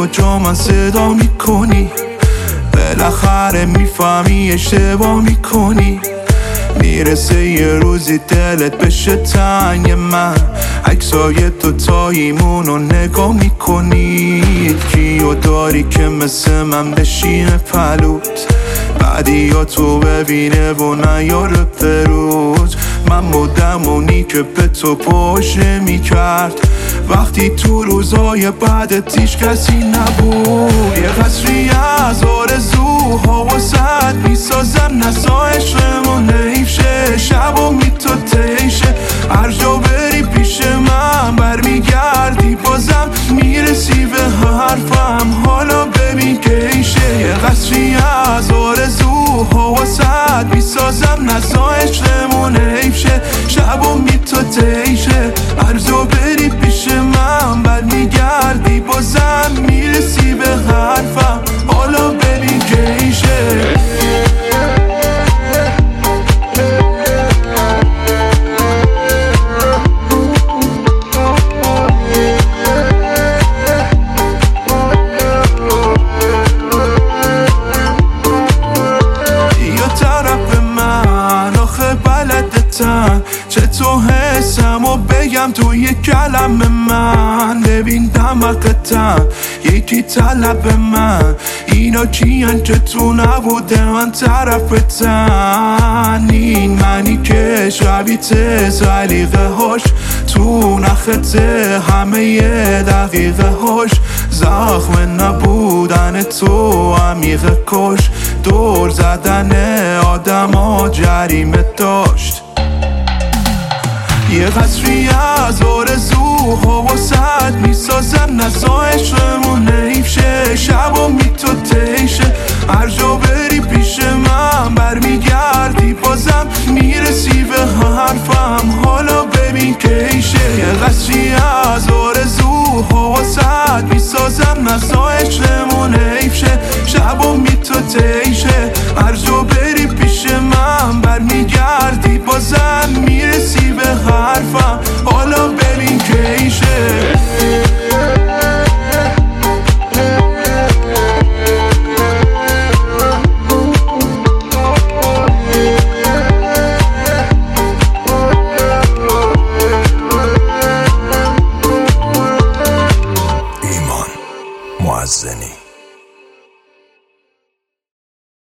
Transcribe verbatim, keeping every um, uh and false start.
و جا من صدا میکنی، بالاخره میفهمی اشتباه میکنی. میرسه یه روزی دلت بشه تنگ من، عکسای دوتاییمونو نگاه میکنی. یکیو داری که مثل من بشینه پلوت، بعدی یا تو ببینه و نیاره بروز. من بودم اونی که به تو پشت میکرد، وقتی تو روزای بعدت هیچ کسی نبود. یه قصری از آرزوها واسد میسازم، نسا عشقمون حیف شه، شب و می تو تیشه. هر جا بری پیش من برمیگردی بازم، میرسی به حرفم حالا ببین که ایشه. یه قصری از آرزوها واسد میسازم، نسا عشقمون حیف شه، شب و می تو تیشه. هر جا بری پیش من برمیگردی بازم، میرسی به حرفم حالا ببین که ایشه. چه تو حسم و بگم تو یک کلمه من، ببین دمقتم یکی طلب من. اینا کیان که تو نبوده من طرفتن، این منی که شبیت سلیقه هاش تو نخته همه یه دقیقه هاش. زخم نبودن تو عمیق کش، دور زدن آدم ها جریمه داشت. یه قصری از آرزوها واسد میسازم، نسا عشقمون حیف شه، شب و می تو تیشه. هر جا بری پیش من برمیگردی بازم، میرسی به حرفم حالا ببین که ایشه. یه قصری از آرزوها واسد میسازم، نسا عشقمون حیف شه، شب و می تو تیشه. هر جا بری پیش من برمیگردی بازم، میرسی به حرفم حالا ببین که ایشه. ایمان معزنی.